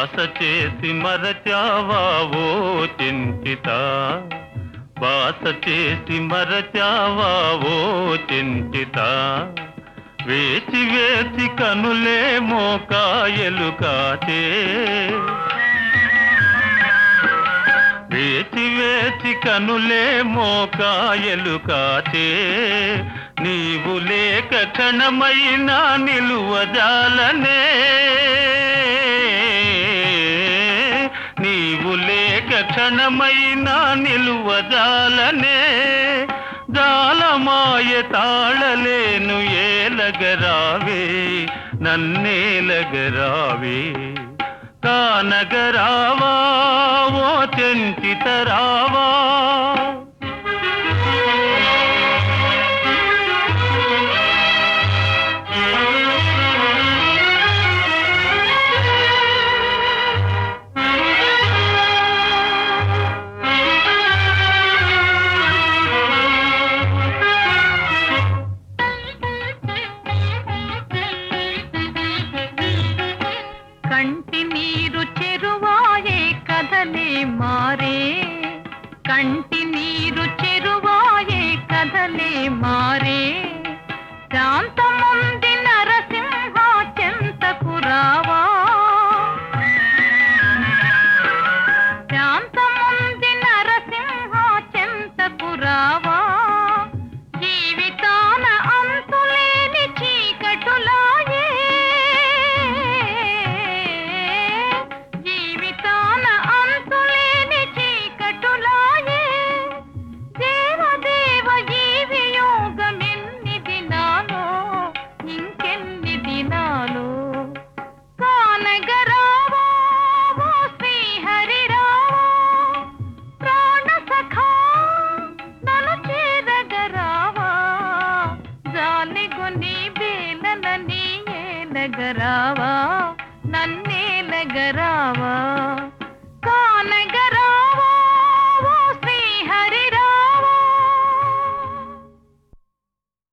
బాస చేసి మరచావా ఓ చింతిత, బాస చేసి మరచావా ఓ చింతిత. వేచి వేచి కనులేమో కాయలు కాచే, వేచి వేచి కనులేమో కాయలు కాచే. నీవు లేక క్షణమైనా నిలువజాలనే, నీవు లేక క్షణమైనా నిలువజాలనే. జాలమాయ తాళలేను ఏలగరావే, నన్నేలగరావే. కానగరావా ఓ చెంచితరావా. కంటి నీరు చెరువాయే కదలే మారే, కంటి నీరు చెరువాయే కదలే మారే. శాంతముంది నరసింహ చెంతకు రావా, శాంతముంది నరసింహ చెంతకు రావా. జీవితాన అంతులేని చీకటులాయే, జీవితాన అంతులేని చీకటులాయే. దేవదేవ ఈ వియోగమెన్ని దినాలో, ఇంకెన్ని దినాలో. కానగరావా ఓ శ్రీహరిరావా, ప్రాణ సఖా నన్ను చేరగరావా. జాలిగొని బేలనని ఏలగరావా, నన్నేలగరావా.